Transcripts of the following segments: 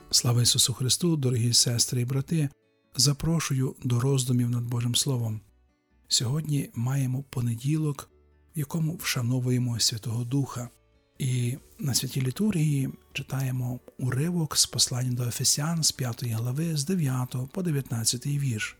Слава Ісусу Христу, дорогі сестри і брати! Запрошую до роздумів над Божим Словом. Сьогодні маємо понеділок, в якому вшановуємо Святого Духа. І на Святій Літургії читаємо уривок з послання до Ефесян з 5 глави, з 9 по 19 вірш.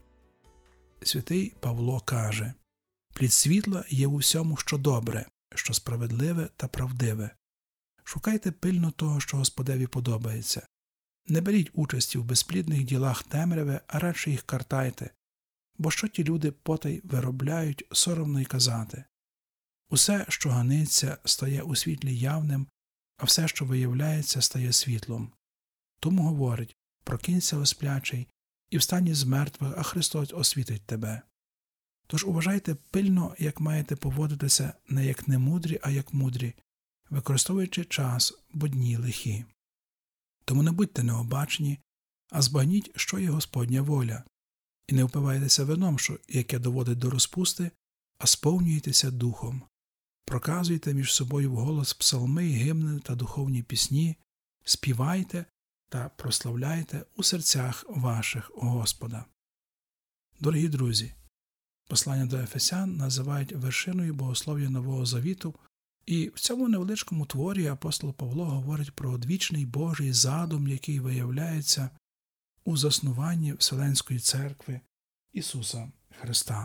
Святий Павло каже: «Плід світла є у всьому, що добре, що справедливе та правдиве. Шукайте пильно того, що Господеві подобається. Не беріть участі в безплідних ділах темряви, а радше їх картайте, бо що ті люди потай виробляють, соромно й казати. Усе, що ганиться, стає у світлі явним, а все, що виявляється, стає світлом. Тому говорить: прокинься, о сплячий, і встань із мертвих, а Христос освітить тебе. Тож уважайте пильно, як маєте поводитися не як немудрі, а як мудрі, використовуючи час, бо дні лихі. Тому не будьте необачні, а збагніть, що є Господня воля, і не впивайтеся вином, яке доводить до розпусти, а сповнюйтеся духом. Проказуйте між собою вголос псалми, гімни та духовні пісні, співайте та прославляйте у серцях ваших Господа». Дорогі друзі, послання до Ефесян називають вершиною богослов'я Нового Завіту, і в цьому невеличкому творі апостол Павло говорить про одвічний Божий задум, який виявляється у заснуванні Вселенської Церкви Ісуса Христа.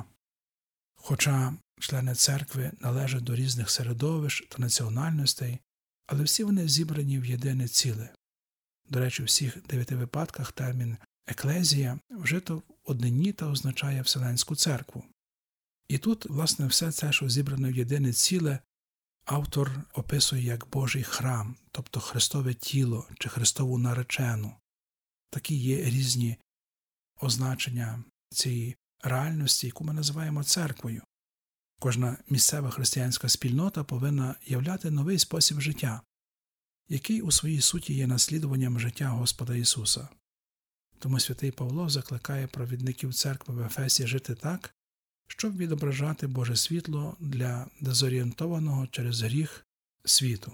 Хоча члени церкви належать до різних середовищ та національностей, але всі вони зібрані в єдине ціле. До речі, у всіх 9 випадках термін «еклезія» вжито в однині та означає Вселенську Церкву. І тут, власне, все це, що зібрано в єдине ціле, автор описує як Божий храм, тобто Христове тіло чи Христову наречену. Такі є різні означення цієї реальності, яку ми називаємо церквою. Кожна місцева християнська спільнота повинна являти новий спосіб життя, який у своїй суті є наслідуванням життя Господа Ісуса. Тому святий Павло закликає провідників церкви в Ефесі жити так, щоб відображати Боже світло для дезорієнтованого через гріх світу.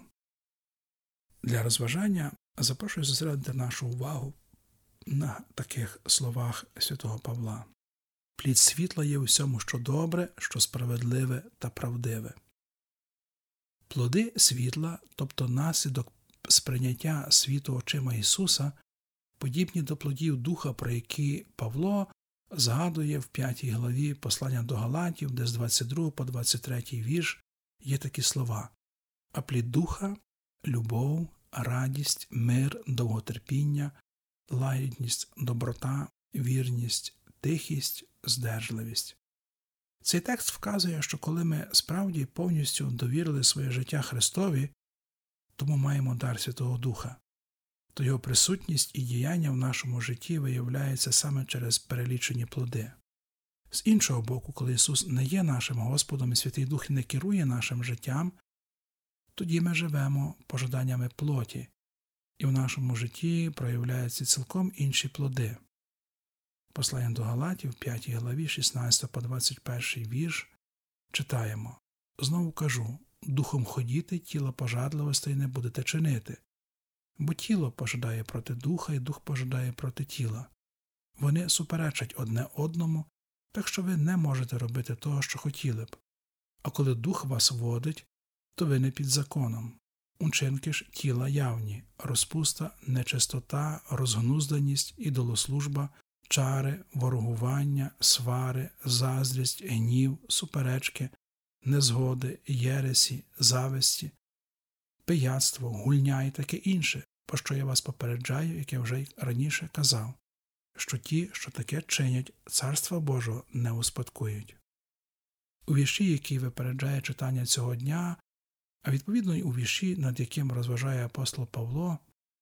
Для розважання запрошую зосередити нашу увагу на таких словах святого Павла. «Плід світла є у всьому, що добре, що справедливе та правдиве». Плоди світла, тобто наслідок сприйняття світу очима Ісуса, подібні до плодів Духа, про які Павло згадує в 5 главі послання до Галатів, де з 22 по 23 вірш є такі слова: «А плід Духа – любов, радість, мир, довготерпіння, лагідність, доброта, вірність, тихість, здержливість». Цей текст вказує, що коли ми справді повністю довірили своє життя Христові, тому маємо дар Святого Духа, то його присутність і діяння в нашому житті виявляється саме через перелічені плоди. З іншого боку, коли Ісус не є нашим Господом і Святий Дух не керує нашим життям, тоді ми живемо пожаданнями плоті, і в нашому житті проявляються цілком інші плоди. Послання до Галатів, 5 главі, 16 по 21 вірш, читаємо: «Знову кажу, духом ходіти, тіло пожадливостей не будете чинити. Бо тіло пожадає проти духа, і дух пожадає проти тіла. Вони суперечать одне одному, так що ви не можете робити того, що хотіли б. А коли дух вас водить, то ви не під законом. Учинки ж тіла явні: розпуста, нечистота, розгнузданість, ідолослужба, чари, ворогування, свари, заздрість, гнів, суперечки, незгоди, єресі, зависті, пияцтво, гульня і таке інше, про що я вас попереджаю, як я вже й раніше казав, що ті, що таке чинять, Царства Божого не успадкують». У вірші, який випереджає читання цього дня, а відповідно й у вірші, над яким розважає апостол Павло,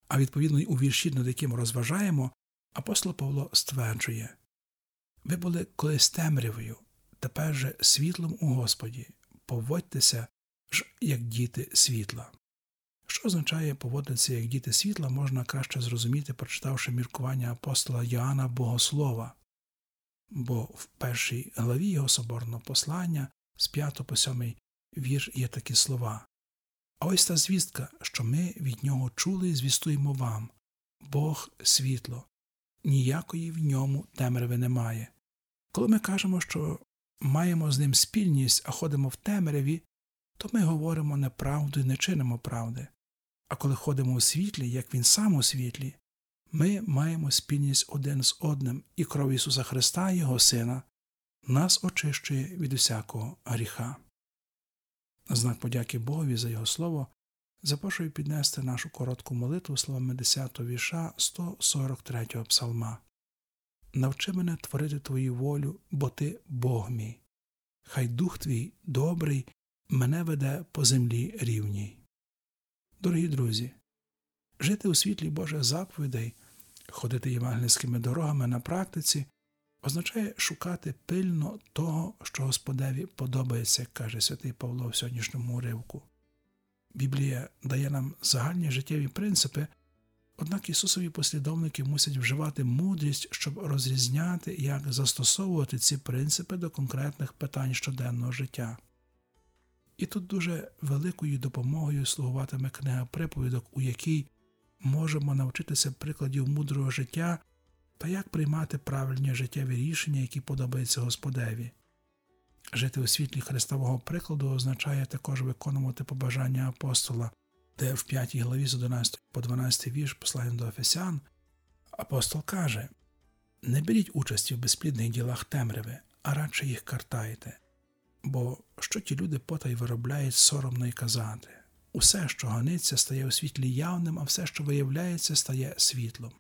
апостол Павло стверджує: «Ви були колись темрявою, тепер же світлом у Господі, поводьтеся ж, як діти світла». Що означає поводитися як діти світла, можна краще зрозуміти, прочитавши міркування апостола Йоанна Богослова. Бо в 1 главі його соборного послання з 5 по 7 вірш є такі слова: «А ось та звістка, що ми від нього чули і звістуємо вам, Бог – світло. Ніякої в ньому темряви немає. Коли ми кажемо, що маємо з ним спільність, а ходимо в темряві, то ми говоримо неправду і не чинимо правди. А коли ходимо у світлі, як він сам у світлі, ми маємо спільність один з одним, і кров Ісуса Христа, Його Сина, нас очищує від усякого гріха. На знак подяки Богові за Його Слово запрошую піднести нашу коротку молитву словами 10-го вірша 143-го псалма. «Навчи мене творити Твою волю, бо Ти Бог мій. Хай Дух Твій добрий мене веде по землі рівній». Дорогі друзі, жити у світлі Божих заповідей, ходити євангельськими дорогами на практиці означає шукати пильно того, що Господеві подобається, як каже святий Павло в сьогоднішньому уривку. Біблія дає нам загальні життєві принципи, однак Ісусові послідовники мусять вживати мудрість, щоб розрізняти, як застосовувати ці принципи до конкретних питань щоденного життя. І тут дуже великою допомогою слугуватиме книга приповідок, у якій можемо навчитися прикладів мудрого життя та як приймати правильні життєві рішення, які подобаються Господеві. Жити у світлі Христового прикладу означає також виконувати побажання апостола, де в 5 главі з 11 по 12 вірш послання до Ефесян апостол каже: «Не беріть участі в безплідних ділах темряви, а радше їх картайте. Бо що ті люди потай виробляють, соромно й казати. Усе, що ганиться, стає у світлі явним, а все, що виявляється, стає світлом».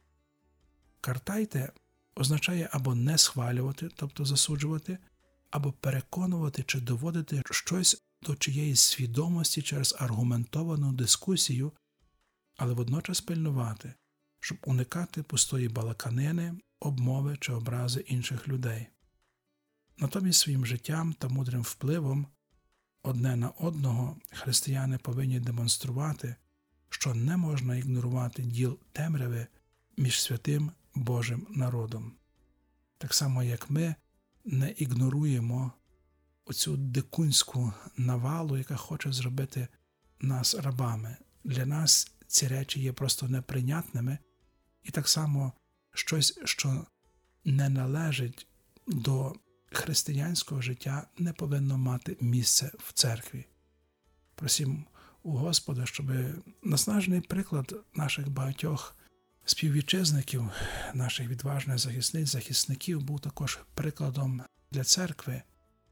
Картайте означає або не схвалювати, тобто засуджувати, або переконувати чи доводити щось до чиєїсь свідомості через аргументовану дискусію, але водночас пильнувати, щоб уникати пустої балаканини, обмови чи образи інших людей. Натомість своїм життям та мудрим впливом одне на одного християни повинні демонструвати, що не можна ігнорувати діл темряви між святим Божим народом. Так само, як ми не ігноруємо оцю дикунську навалу, яка хоче зробити нас рабами. Для нас ці речі є просто неприйнятними, і так само щось, що не належить до християнського життя, не повинно мати місце в церкві. Просім у Господа, щоб наснажений приклад наших багатьох співвітчизників, наших відважних захисників був також прикладом для церкви,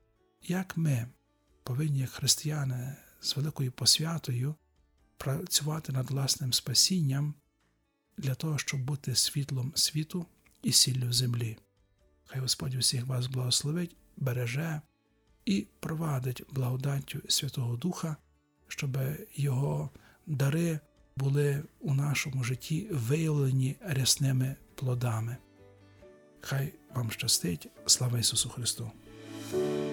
як ми повинні, як християни, з великою посвятою працювати над власним спасінням для того, щоб бути світлом світу і сіллю землі. Хай Господь усіх вас благословить, береже і провадить благодаттю Святого Духа, щоб Його дари були у нашому житті виявлені рясними плодами. Хай вам щастить. Слава Ісусу Христу!